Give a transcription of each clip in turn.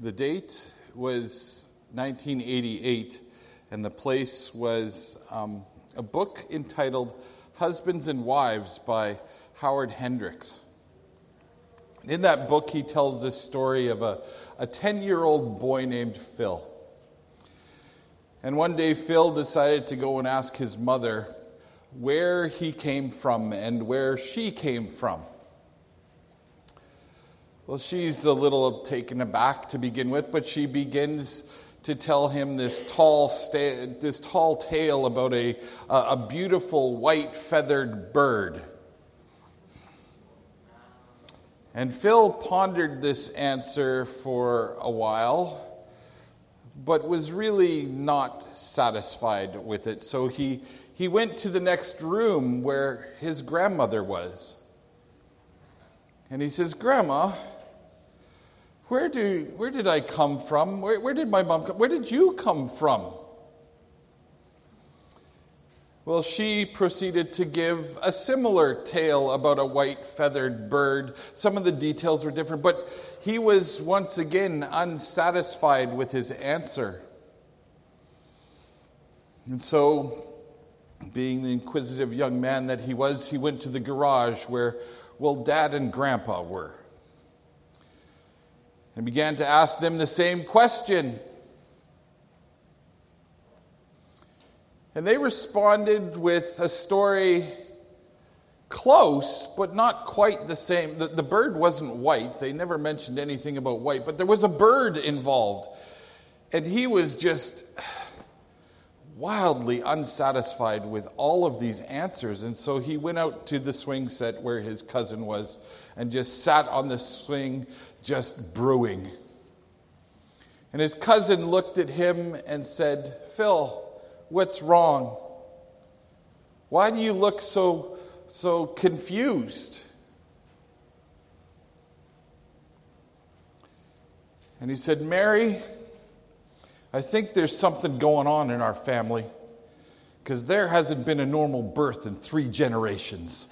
The date was 1988, and the place was a book entitled Husbands and Wives by Howard Hendricks. In that book, he tells this story of a 10-year-old boy named Phil. And one day, Phil decided to go and ask his mother where he came from and where she came from. Well, she's a little taken aback to begin with, but she begins to tell him this tall tale about a beautiful white feathered bird. And Phil pondered this answer for a while, but was really not satisfied with it. So he went to the next room where his grandmother was. And he says, "Grandma, where did I come from? Where did my mom come? Where did you come from?" Well, she proceeded to give a similar tale about a white feathered bird. Some of the details were different, but he was once again unsatisfied with his answer. And so, being the inquisitive young man that he was, he went to the garage where, Dad and Grandpa were, and began to ask them the same question. And they responded with a story close, but not quite the same. The bird wasn't white. They never mentioned anything about white, but there was a bird involved. And he was just wildly unsatisfied with all of these answers. And so he went out to the swing set where his cousin was and just sat on the swing, just brewing. And his cousin looked at him and said, "Phil, what's wrong? Why do you look so confused?" And he said, "Mary, I think there's something going on in our family, because there hasn't been a normal birth in 3 generations."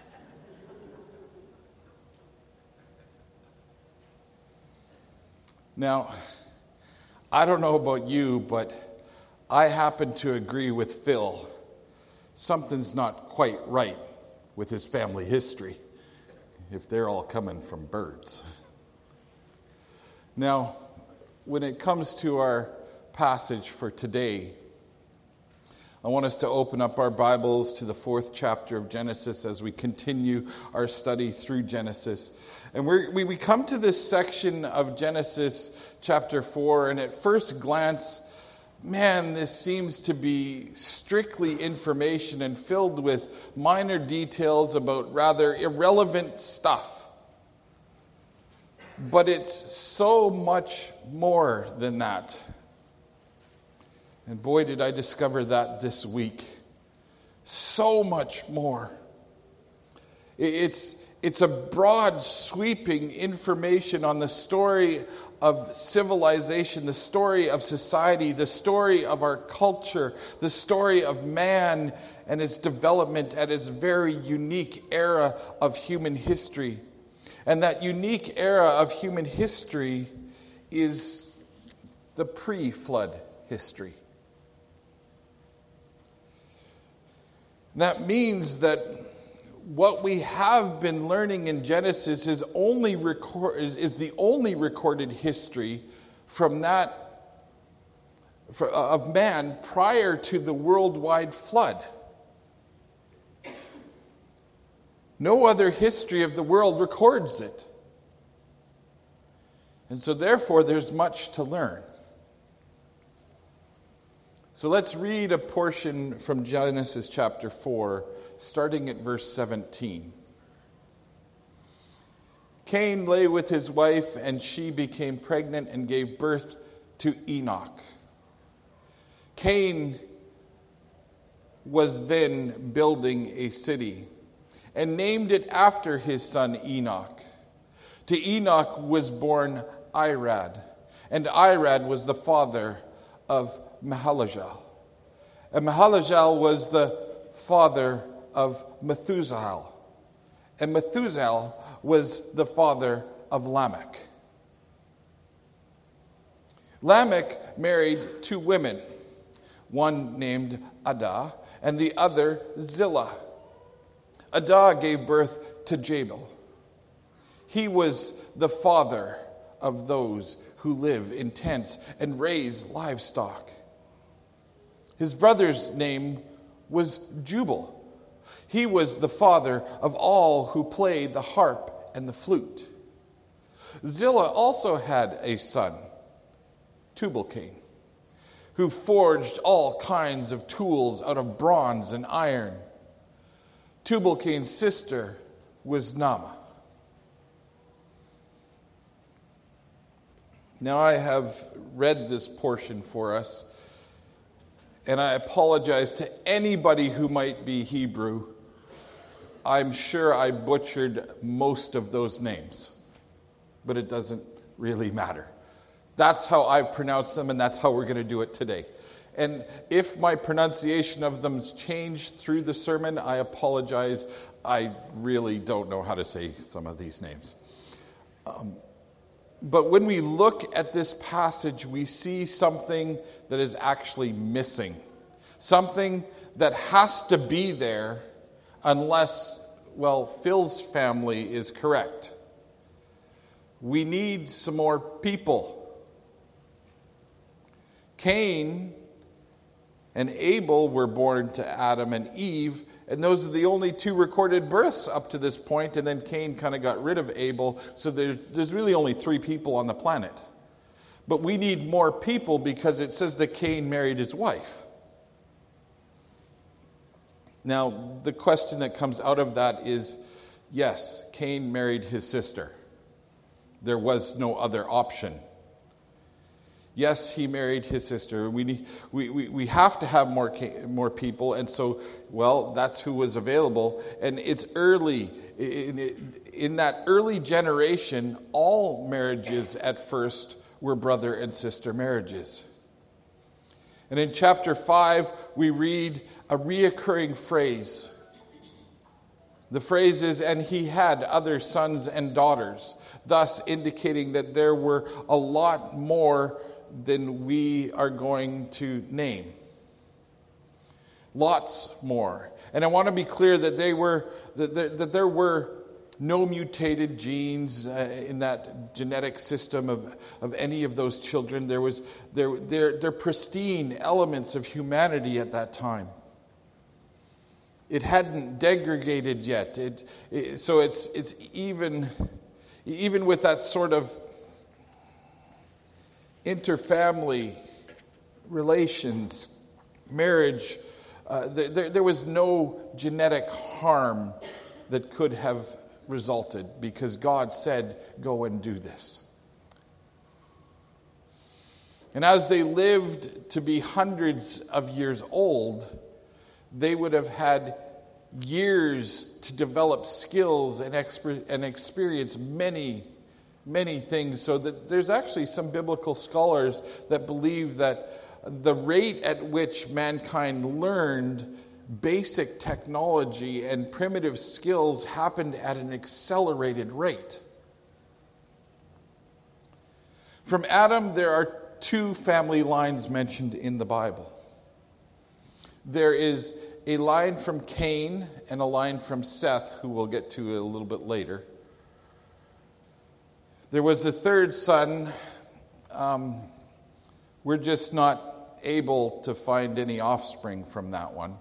Now, I don't know about you, but I happen to agree with Phil. Something's not quite right with his family history if they're all coming from birds. Now, when it comes to our passage for today, I want us to open up our Bibles to the 4th chapter of Genesis as we continue our study through Genesis. And we come to this section of Genesis chapter 4, and at first glance, man, this seems to be strictly information and filled with minor details about rather irrelevant stuff. But it's so much more than that. And boy, did I discover that this week. So much more. It's a broad, sweeping information on the story of civilization, the story of society, the story of our culture, the story of man and its development at its very unique era of human history. And that unique era of human history is the pre-flood history. That means that what we have been learning in Genesis is the only recorded history from that of man prior to the worldwide flood. No other history of the world records it. And so therefore there's much to learn. So let's read a portion from Genesis chapter 4, starting at verse 17. Cain lay with his wife, and she became pregnant and gave birth to Enoch. Cain was then building a city and named it after his son Enoch. To Enoch was born Irad, and Irad was the father of Mahalalel. And Mahalalel was the father of Methuselah. And Methuselah was the father of Lamech. Lamech married two women, one named Adah and the other Zillah. Adah gave birth to Jabal. He was the father of those who live in tents and raise livestock. His brother's name was Jubal. He was the father of all who played the harp and the flute. Zillah also had a son, Tubal-Cain, who forged all kinds of tools out of bronze and iron. Tubal-Cain's sister was Naamah. Now I have read this portion for us, and I apologize to anybody who might be Hebrew. I'm sure I butchered most of those names, but it doesn't really matter. That's how I've pronounced them, and that's how we're going to do it today. And if my pronunciation of them changed through the sermon, I apologize. I really don't know how to say some of these names. But when we look at this passage, we see something that is actually missing. Something that has to be there unless, Phil's family is correct. We need some more people. Cain and Abel were born to Adam and Eve, and those are the only two recorded births up to this point, and then Cain kind of got rid of Abel, so there's really only 3 people on the planet. But we need more people because it says that Cain married his wife. Now, the question that comes out of that is, yes, Cain married his sister. There was no other option. Yes, he married his sister. We have to have more people, and so, that's who was available. And it's early. In that early generation, all marriages at first were brother and sister marriages. And in chapter 5, we read a reoccurring phrase. The phrase is, and he had other sons and daughters, thus indicating that there were a lot more than we are going to name. Lots more. And I want to be clear that there were no mutated genes in that genetic system of any of those children. They're pristine elements of humanity at that time. It hadn't degraded yet. So it's even with that sort of interfamily relations, marriage, there was no genetic harm that could have resulted because God said, go and do this. And as they lived to be hundreds of years old, they would have had years to develop skills and experience many things, so that there's actually some biblical scholars that believe that the rate at which mankind learned basic technology and primitive skills happened at an accelerated rate. From Adam, there are 2 family lines mentioned in the Bible. There is a line from Cain and a line from Seth, who we'll get to a little bit later. There was a 3rd son. We're just not able to find any offspring from that one.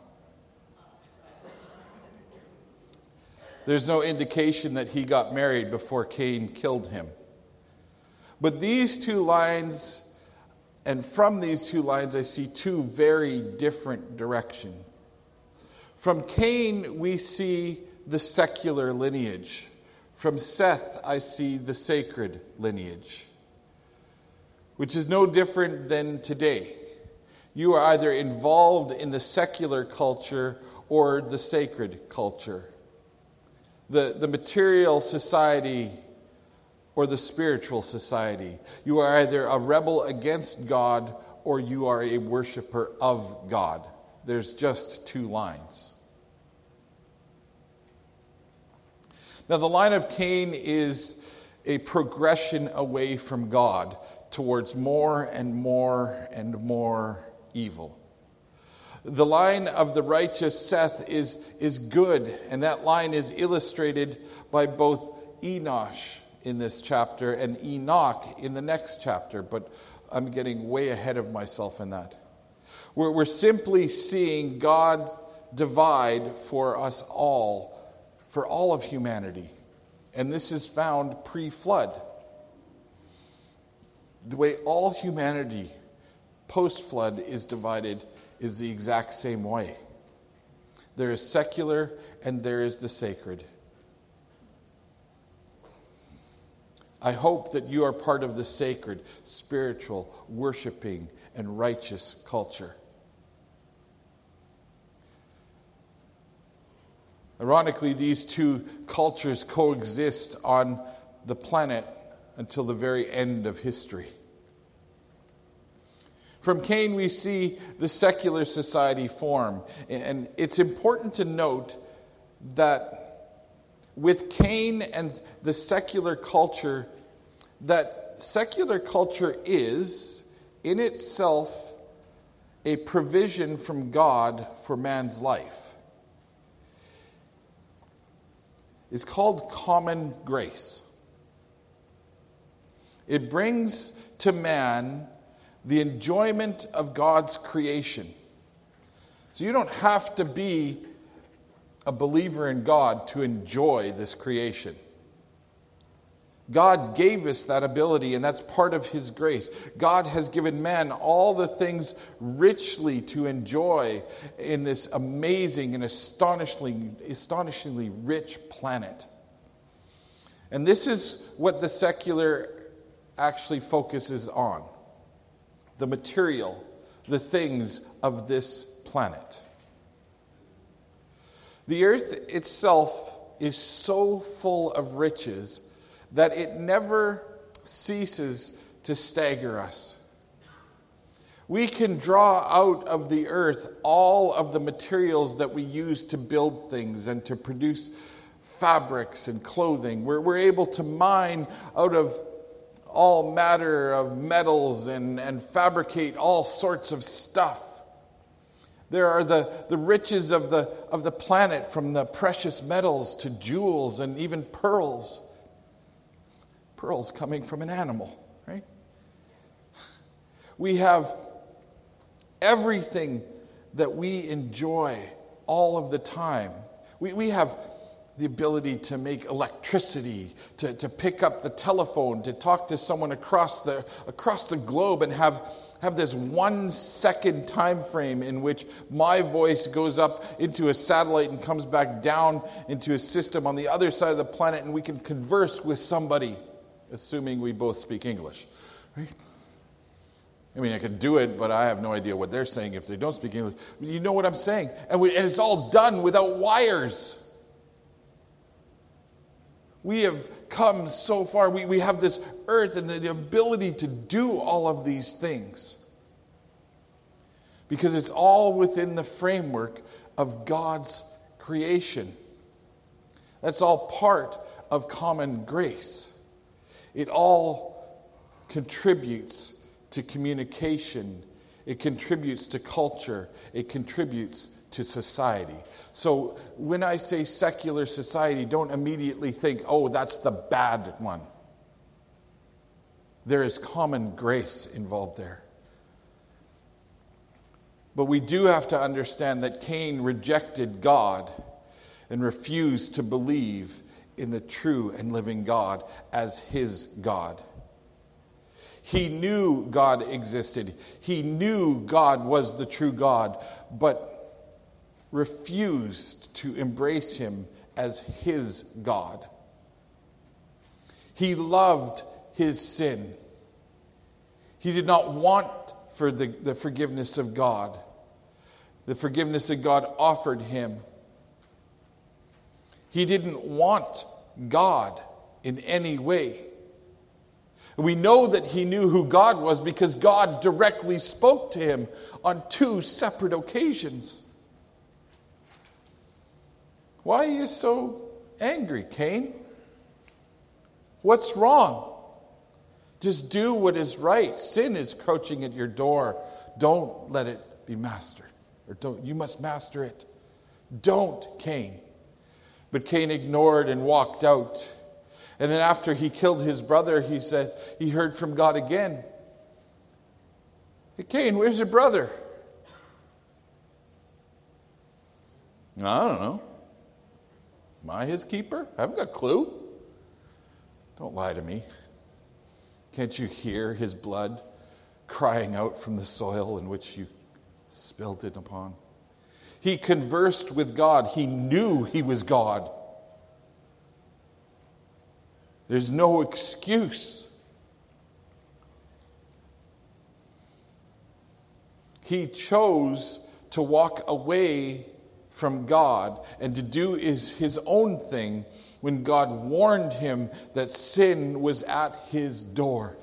There's no indication that he got married before Cain killed him. But these 2 lines, and from these 2 lines, I see 2 very different directions. From Cain, we see the secular lineage. From Seth, I see the sacred lineage, which is no different than today. You are either involved in the secular culture or the sacred culture, the material society or the spiritual society. You are either a rebel against God or you are a worshiper of God. There's just 2 lines. Now, the line of Cain is a progression away from God towards more and more and more evil. The line of the righteous Seth is good, and that line is illustrated by both Enosh in this chapter and Enoch in the next chapter, but I'm getting way ahead of myself in that. We're simply seeing God divide for us all, for all of humanity. And this is found pre-flood. The way all humanity post-flood is divided is the exact same way. There is secular and there is the sacred. I hope that you are part of the sacred, spiritual, worshiping, and righteous culture. Ironically, these two cultures coexist on the planet until the very end of history. From Cain, we see the secular society form. And it's important to note that with Cain and the secular culture, that secular culture is, in itself, a provision from God for man's life. It's called common grace. It brings to man the enjoyment of God's creation. So you don't have to be a believer in God to enjoy this creation. God gave us that ability, and that's part of His grace. God has given man all the things richly to enjoy in this amazing and astonishingly rich planet. And this is what the secular actually focuses on. The material, the things of this planet. The earth itself is so full of riches that it never ceases to stagger us. We can draw out of the earth all of the materials that we use to build things and to produce fabrics and clothing. We're able to mine out of all matter of metals and fabricate all sorts of stuff. There are the riches of the planet, from the precious metals to jewels and even pearls. Pearls coming from an animal, right? We have everything that we enjoy all of the time. We have the ability to make electricity, to pick up the telephone, to talk to someone across the globe and have this 1 second time frame in which my voice goes up into a satellite and comes back down into a system on the other side of the planet, and we can converse with somebody, assuming we both speak English, right? I mean, I could do it, but I have no idea what they're saying if they don't speak English. You know what I'm saying? And it's all done without wires. We have come so far. We have this earth and the ability to do all of these things. Because it's all within the framework of God's creation. That's all part of common grace. It all contributes to communication. It contributes to culture. It contributes to society. So when I say secular society, don't immediately think, oh, that's the bad one. There is common grace involved there. But we do have to understand that Cain rejected God and refused to believe in the true and living God as his God. He knew God existed. He knew God was the true God, but refused to embrace him as his God. He loved his sin. He did not want for the forgiveness of God. The forgiveness that God offered him. He didn't want God in any way. We know that he knew who God was because God directly spoke to him on 2 separate occasions. Why are you so angry, Cain? What's wrong? Just do what is right. Sin is crouching at your door. Don't let it be mastered. You must master it. Don't, Cain. But Cain ignored and walked out. And then after he killed his brother, he said, he heard from God again. Hey, Cain, where's your brother? I don't know. Am I his keeper? I haven't got a clue. Don't lie to me. Can't you hear his blood crying out from the soil in which you spilled it upon? He conversed with God. He knew he was God. There's no excuse. He chose to walk away from God and to do his own thing when God warned him that sin was at his door.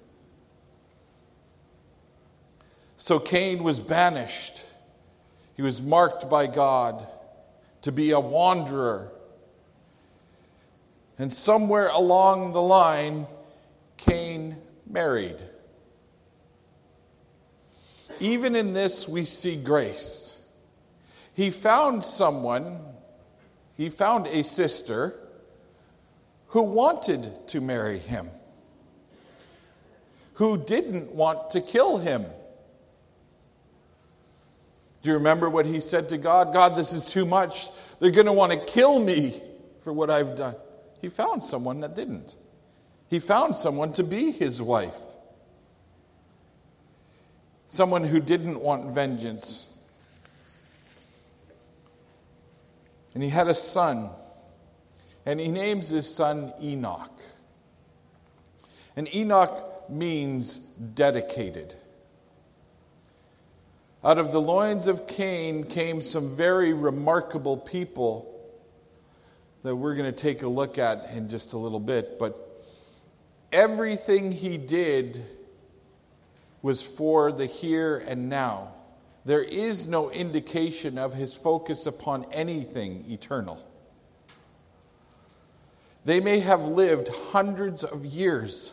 So Cain was banished. He was marked by God to be a wanderer. And somewhere along the line, Cain married. Even in this, we see grace. He found a sister who wanted to marry him, who didn't want to kill him. Do you remember what he said to God? God, this is too much. They're going to want to kill me for what I've done. He found someone that didn't. He found someone to be his wife. Someone who didn't want vengeance. And he had a son. And he names his son Enoch. And Enoch means dedicated. Out of the loins of Cain came some very remarkable people that we're going to take a look at in just a little bit. But everything he did was for the here and now. There is no indication of his focus upon anything eternal. They may have lived hundreds of years,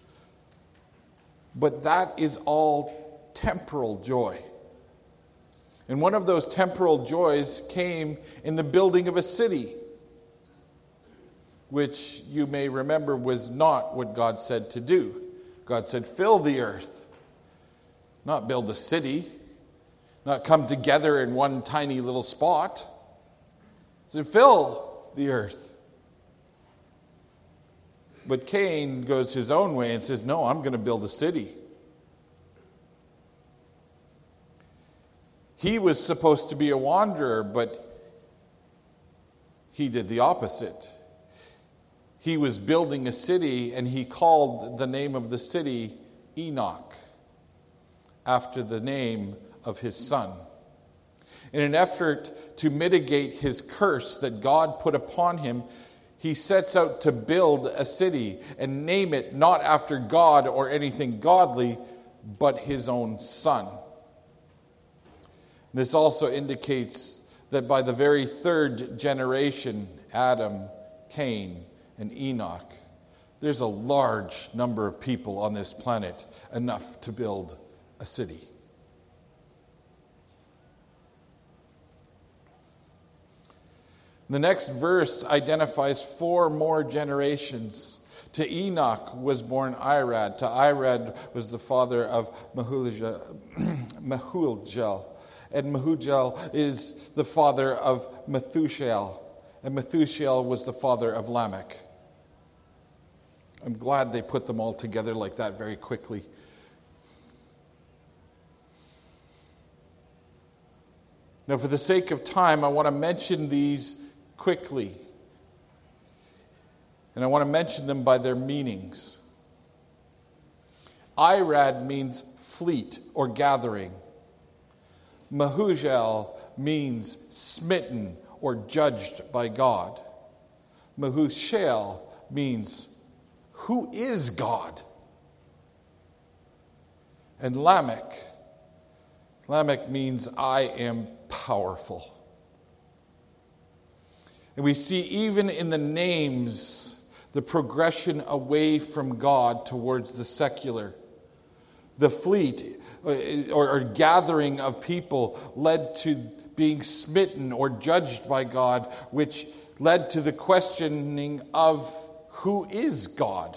but that is all temporal joy. And one of those temporal joys came in the building of a city, which you may remember was not what God said to do. God said, fill the earth, not build a city, not come together in one tiny little spot. He said, fill the earth. But Cain goes his own way and says, no, I'm going to build a city. He was supposed to be a wanderer, but he did the opposite. He was building a city, and he called the name of the city Enoch, after the name of his son. In an effort to mitigate his curse that God put upon him, he sets out to build a city and name it not after God or anything godly, but his own son. This also indicates that by the very third generation, Adam, Cain, and Enoch, there's a large number of people on this planet, enough to build a city. The next verse identifies 4 more generations. To Enoch was born Irad. To Irad was the father of Mehujael. And Mehujael is the father of Methushael. And Methushael was the father of Lamech. I'm glad they put them all together like that very quickly. Now, for the sake of time, I want to mention these quickly. And I want to mention them by their meanings. Irad means fleet or gathering. Mehujael means smitten or judged by God. Methushael means who is God? And Lamech means I am powerful. And we see even in the names the progression away from God towards the secular. The fleet or gathering of people led to being smitten or judged by God, which led to the questioning of who is God?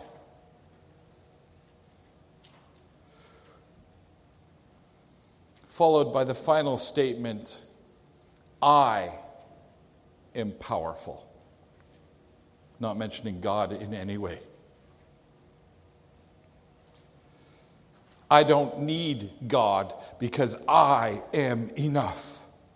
Followed by the final statement, I am powerful. Not mentioning God in any way. I don't need God because I am enough.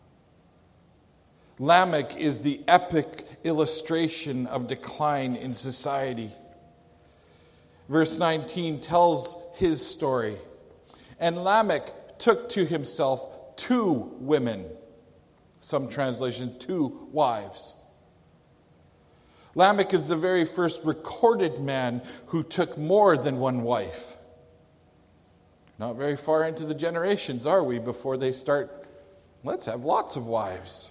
Lamech is the epic illustration of decline in society. Verse 19 tells his story. And Lamech took to himself 2 women. Some translation, 2 wives. Lamech is the very first recorded man who took more than 1 wife. Not very far into the generations, are we, before they start, let's have lots of wives.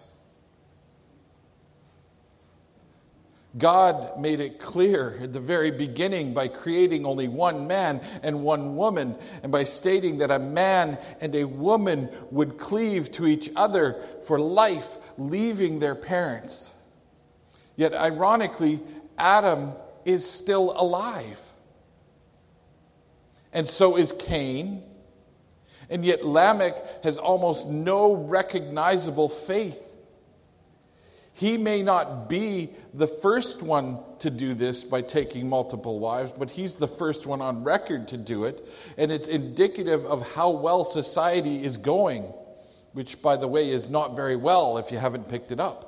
God made it clear at the very beginning by creating only 1 man and 1 woman, and by stating that a man and a woman would cleave to each other for life, leaving their parents. Yet ironically, Adam is still alive. And so is Cain. And yet Lamech has almost no recognizable faith. He may not be the first one to do this by taking multiple wives, but he's the first one on record to do it. And it's indicative of how well society is going, which, by the way, is not very well if you haven't picked it up.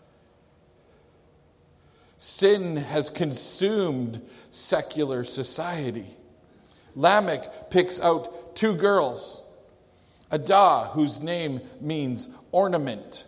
Sin has consumed secular society. Lamech picks out 2 girls. Adah, whose name means ornament.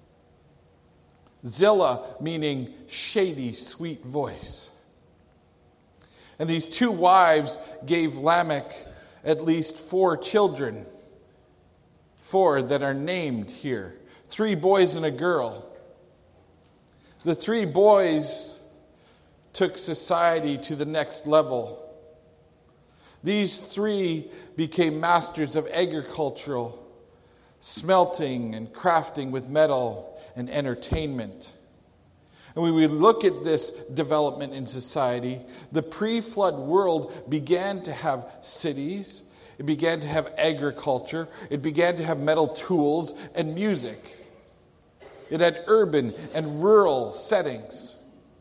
Zillah, meaning shady, sweet voice. And these 2 wives gave Lamech at least 4 children. 4 that are named here. 3 boys and a girl. The 3 boys took society to the next level. These 3 became masters of agricultural, smelting and crafting with metal, and entertainment. And when we look at this development in society, the pre-flood world began to have cities, it began to have agriculture, it began to have metal tools and music. It had urban and rural settings.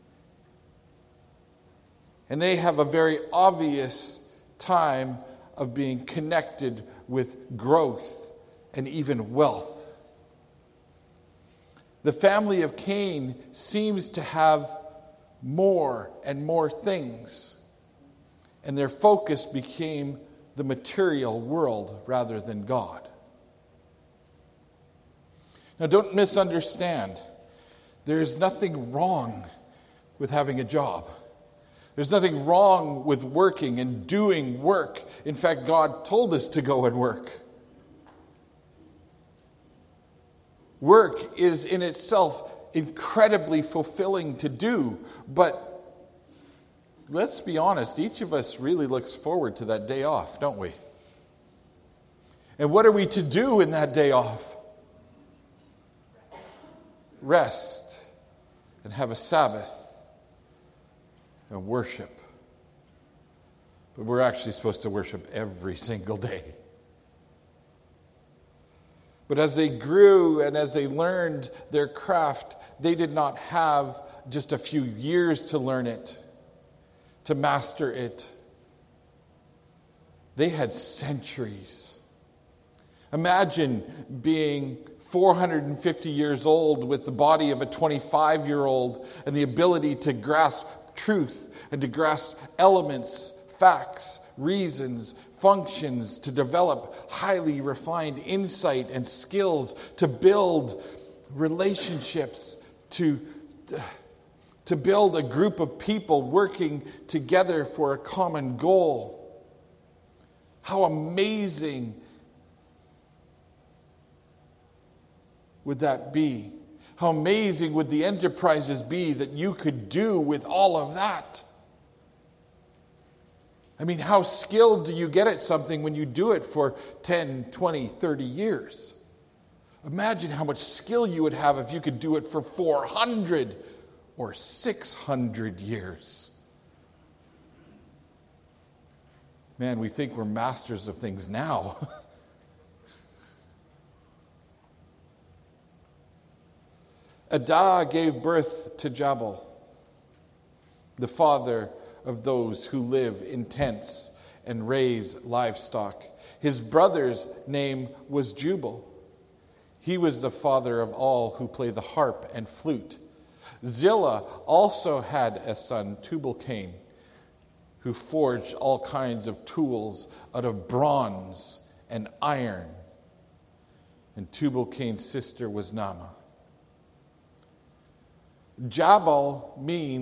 And they have a very obvious time of being connected with growth and even wealth. The family of Cain seems to have more and more things, and their focus became the material world rather than God. Now, don't misunderstand. There is nothing wrong with having a job. There's nothing wrong with working and doing work. In fact, God told us to go and work. Work is in itself incredibly fulfilling to do, but let's be honest, each of us really looks forward to that day off, don't we? And what are we to do in that day off? Rest and have a Sabbath and worship. But we're actually supposed to worship every single day. But as they grew and as they learned their craft, they did not have just a few years to learn it, to master it. They had centuries. Imagine being 450 years old with the body of a 25-year-old and the ability to grasp truth and to grasp elements, facts, reasons, functions, to develop highly refined insight and skills, to build relationships, to build a group of people working together for a common goal. How amazing would that be? How amazing would the enterprises be that you could do with all of that? I mean, how skilled do you get at something when you do it for 10, 20, 30 years? Imagine how much skill you would have if you could do it for 400 or 600 years. Man, we think we're masters of things now. Adah gave birth to Jabal, the father of those who live in tents and raise livestock. His brother's name was Jubal. He was the father of all who play the harp and flute. Zillah also had a son, Tubal-Cain, who forged all kinds of tools out of bronze and iron. And Tubal-Cain's sister was Naamah. Jabal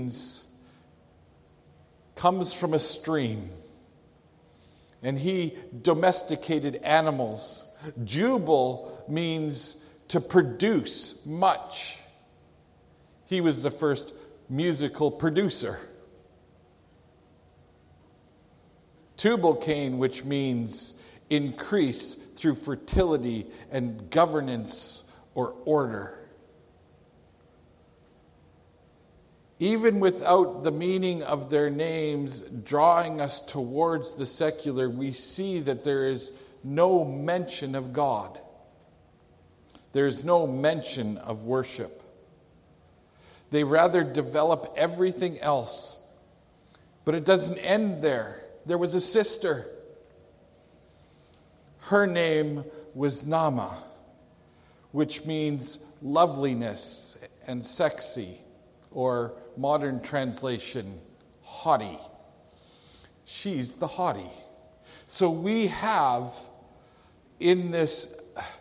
comes from a stream, and he domesticated animals. Jubal means to produce much. He was the first musical producer. Tubal-Cain, which means increase through fertility and governance or order. Even without the meaning of their names drawing us towards the secular, we see that there is no mention of God. There is no mention of worship. They rather develop everything else. But it doesn't end there. There was a sister. Her name was Naamah, which means loveliness and sexy, or modern translation, haughty. She's the haughty. So we have in this,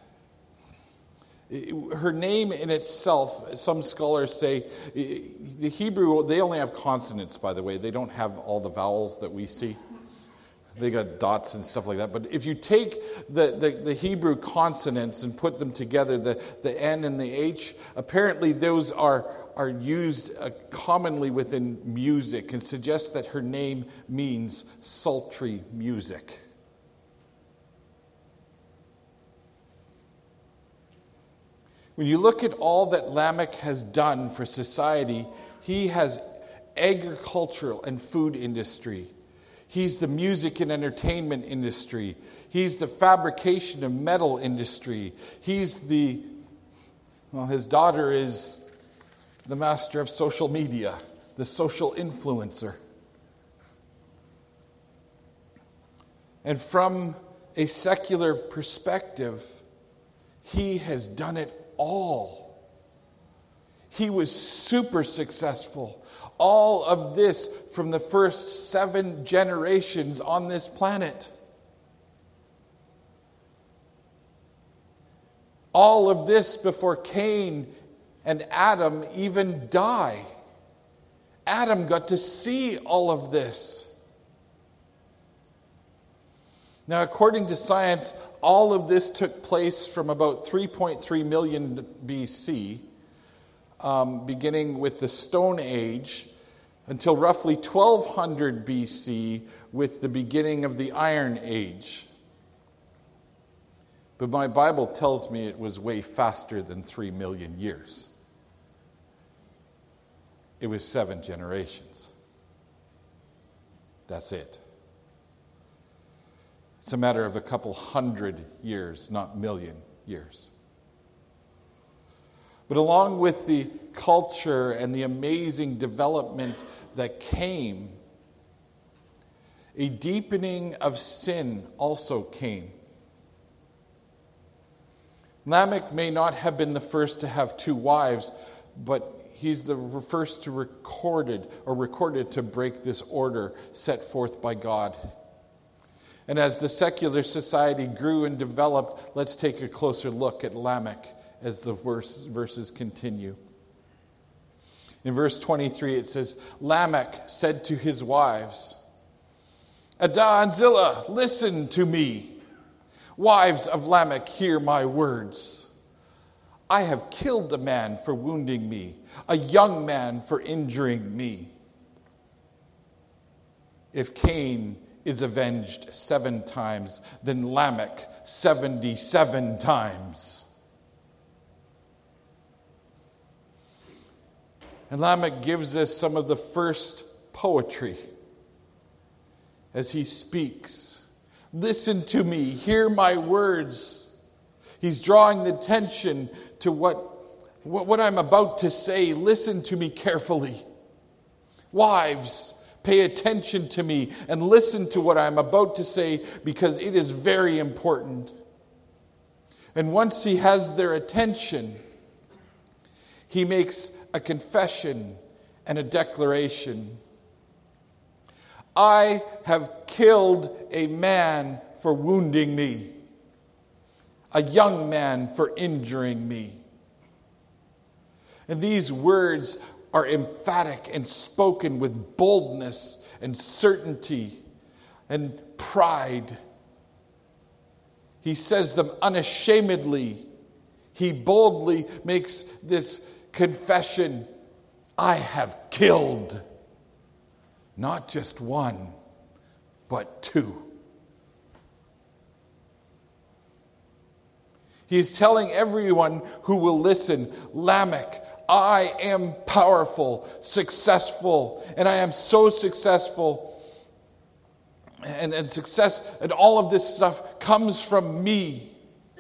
her name in itself, some scholars say, the Hebrew, they only have consonants, by the way. They don't have all the vowels that we see. They got dots and stuff like that. But if you take the Hebrew consonants and put them together, the N and the H, apparently those are used commonly within music and suggest that her name means sultry music. When you look at all that Lamech has done for society, he has agricultural and food industry. He's the music and entertainment industry. He's the fabrication of metal industry. He's his daughter is the master of social media, the social influencer. And from a secular perspective, he has done it all. He was super successful. All of this from the first 7 generations on this planet. All of this before Cain and Adam even die. Adam got to see all of this. Now, according to science, all of this took place from about 3.3 million BC, beginning with the Stone Age, until roughly 1200 BC with the beginning of the Iron Age. But my Bible tells me it was way faster than 3 million years. It was 7 generations. That's it. It's a matter of a couple hundred years, not million years. But along with the culture and the amazing development that came, a deepening of sin also came. Lamech may not have been the first to have 2 wives, but he's the first to recorded to break this order set forth by God. And as the secular society grew and developed, let's take a closer look at Lamech as the verses continue. In verse 23 it says, Lamech said to his wives, Adah and Zillah, listen to me. Wives of Lamech, hear my words. I have killed a man for wounding me, a young man for injuring me. If Cain is avenged 7 times, then Lamech 77 times. And Lamech gives us some of the first poetry as he speaks. Listen to me, hear my words. He's drawing the attention to what I'm about to say. Listen to me carefully. Wives, pay attention to me and listen to what I'm about to say, because it is very important. And once he has their attention, he makes a confession and a declaration. I have killed a man for wounding me, a young man for injuring me. And these words are emphatic and spoken with boldness and certainty and pride. He says them unashamedly. He boldly makes this confession. I have killed not just 1, but 2. He is telling everyone who will listen, Lamech, I am powerful, successful, and I am so successful. And success and all of this stuff comes from me.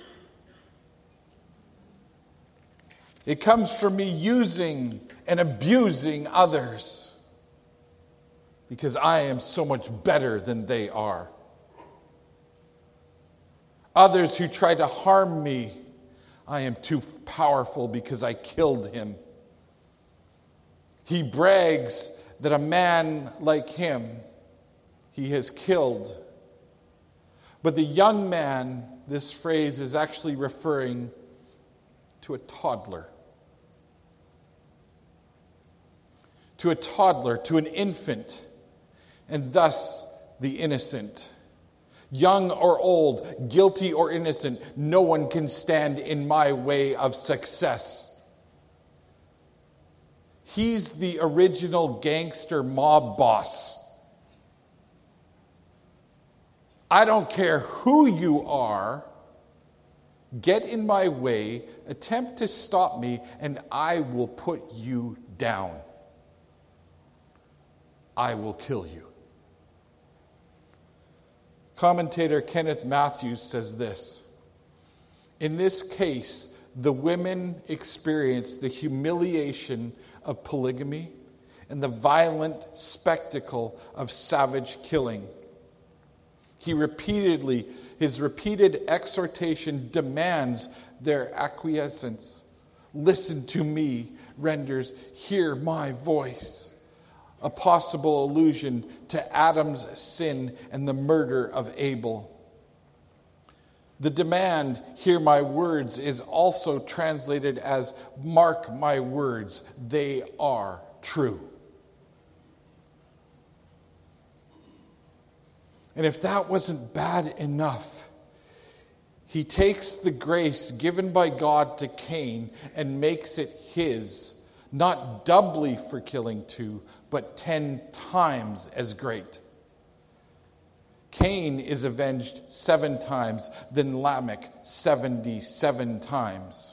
It comes from me using and abusing others, because I am so much better than they are. Others who try to harm me, I am too powerful because I killed him. He brags that a man like him he has killed. But the young man, this phrase is actually referring to a toddler. To a toddler, to an infant, and thus the innocent. Young or old, guilty or innocent, no one can stand in my way of success. He's the original gangster mob boss. I don't care who you are, get in my way, attempt to stop me, and I will put you down. I will kill you. Commentator Kenneth Matthews says this: in this case, the women experienced the humiliation of polygamy and the violent spectacle of savage killing. His repeated exhortation demands their acquiescence. Listen to me renders hear my voice. A possible allusion to Adam's sin and the murder of Abel. The demand, hear my words, is also translated as mark my words, they are true. And if that wasn't bad enough, he takes the grace given by God to Cain and makes it his, not doubly for killing 2, but 10 times as great. Cain is avenged 7 times, then Lamech 77 times.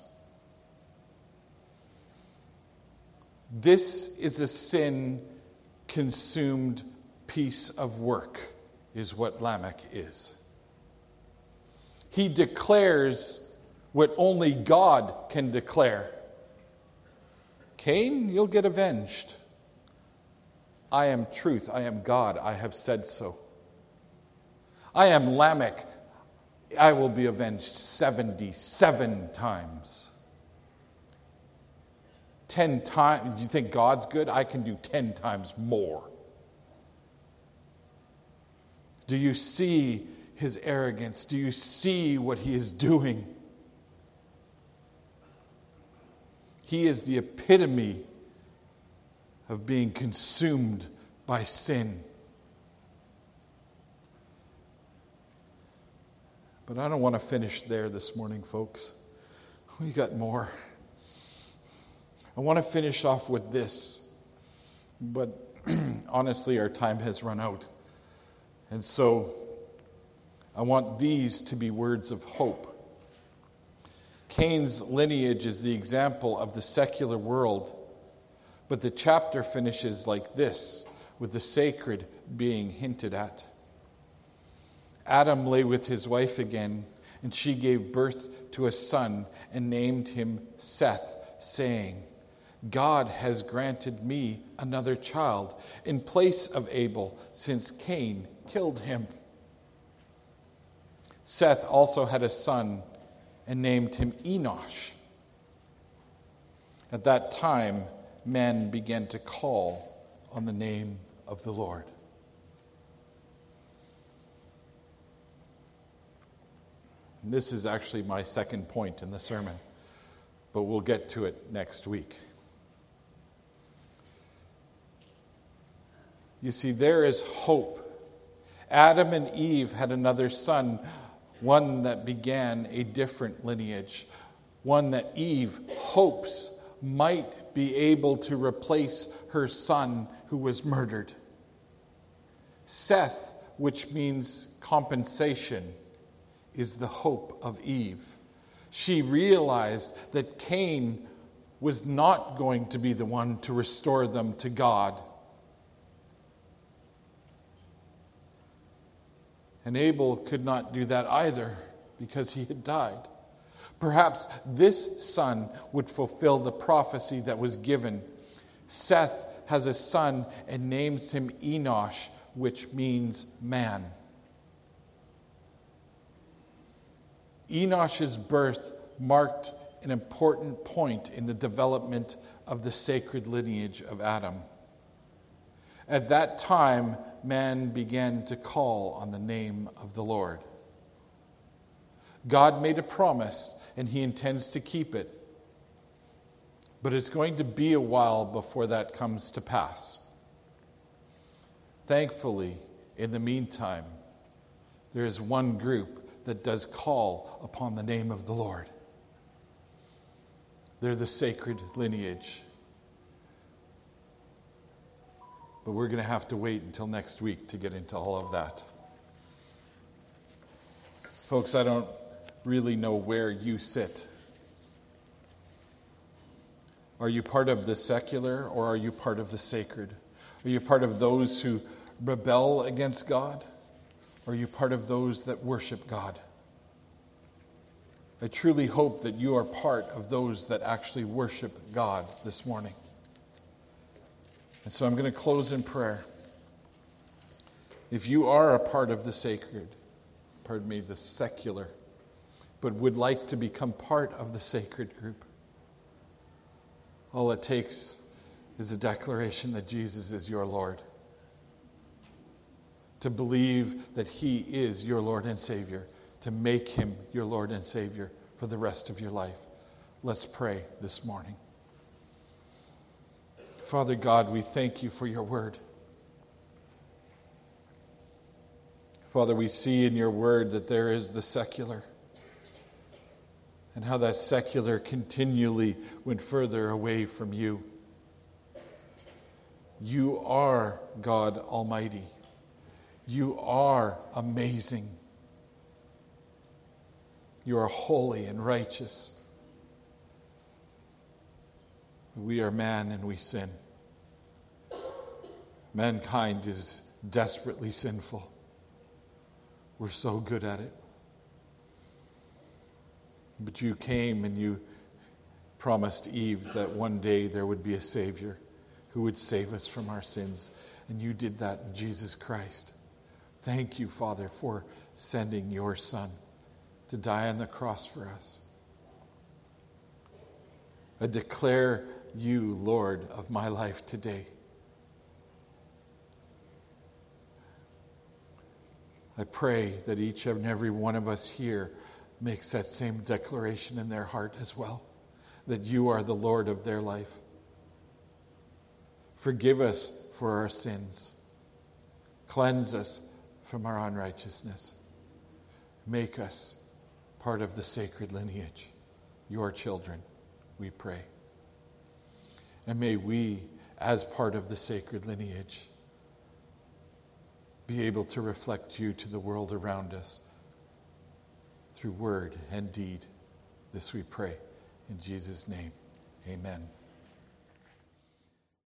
This is a sin-consumed piece of work, is what Lamech is. He declares what only God can declare. Cain, you'll get avenged. I am truth. I am God. I have said so. I am Lamech. I will be avenged 77 times. 10 times. You think God's good? I can do 10 times more. Do you see his arrogance? Do you see what he is doing? He is the epitome of being consumed by sin. But I don't want to finish there this morning, folks. We got more. I want to finish off with this. But honestly, our time has run out. And so I want these to be words of hope. Cain's lineage is the example of the secular world, but the chapter finishes like this, with the sacred being hinted at. Adam lay with his wife again, and she gave birth to a son and named him Seth, saying, God has granted me another child in place of Abel, since Cain killed him. Seth also had a son and named him Enosh. At that time, men began to call on the name of the Lord. And this is actually my second point in the sermon, but we'll get to it next week. You see, there is hope. Adam and Eve had another son, one that began a different lineage, one that Eve hopes might be able to replace her son who was murdered. Seth, which means compensation, is the hope of Eve. She realized that Cain was not going to be the one to restore them to God. And Abel could not do that either because he had died. Perhaps this son would fulfill the prophecy that was given. Seth has a son and names him Enosh, which means man. Enosh's birth marked an important point in the development of the sacred lineage of Adam. At that time, man began to call on the name of the Lord. God made a promise, and he intends to keep it. But it's going to be a while before that comes to pass. Thankfully, in the meantime, there is one group that does call upon the name of the Lord. They're the sacred lineage. But we're going to have to wait until next week to get into all of that. Folks, I don't really know where you sit. Are you part of the secular or are you part of the sacred? Are you part of those who rebel against God? Or are you part of those that worship God? I truly hope that you are part of those that actually worship God this morning. And so I'm going to close in prayer. If you are a part of the sacred, the secular, but would like to become part of the sacred group, all it takes is a declaration that Jesus is your Lord. To believe that he is your Lord and Savior, to make him your Lord and Savior for the rest of your life. Let's pray this morning. Father God, we thank you for your word. Father, we see in your word that there is the secular, and how that secular continually went further away from you. You are God Almighty. You are amazing. You are holy and righteous. We are man and we sin. Mankind is desperately sinful. We're so good at it. But you came and you promised Eve that one day there would be a Savior who would save us from our sins. And you did that in Jesus Christ. Thank you, Father, for sending your Son to die on the cross for us. I declare you Lord of my life today. I pray that each and every one of us here makes that same declaration in their heart as well, that you are the Lord of their life. Forgive us for our sins. Cleanse us from our unrighteousness. Make us part of the sacred lineage, your children, we pray. And may we, as part of the sacred lineage, be able to reflect you to the world around us through word and deed. This we pray in Jesus' name. Amen.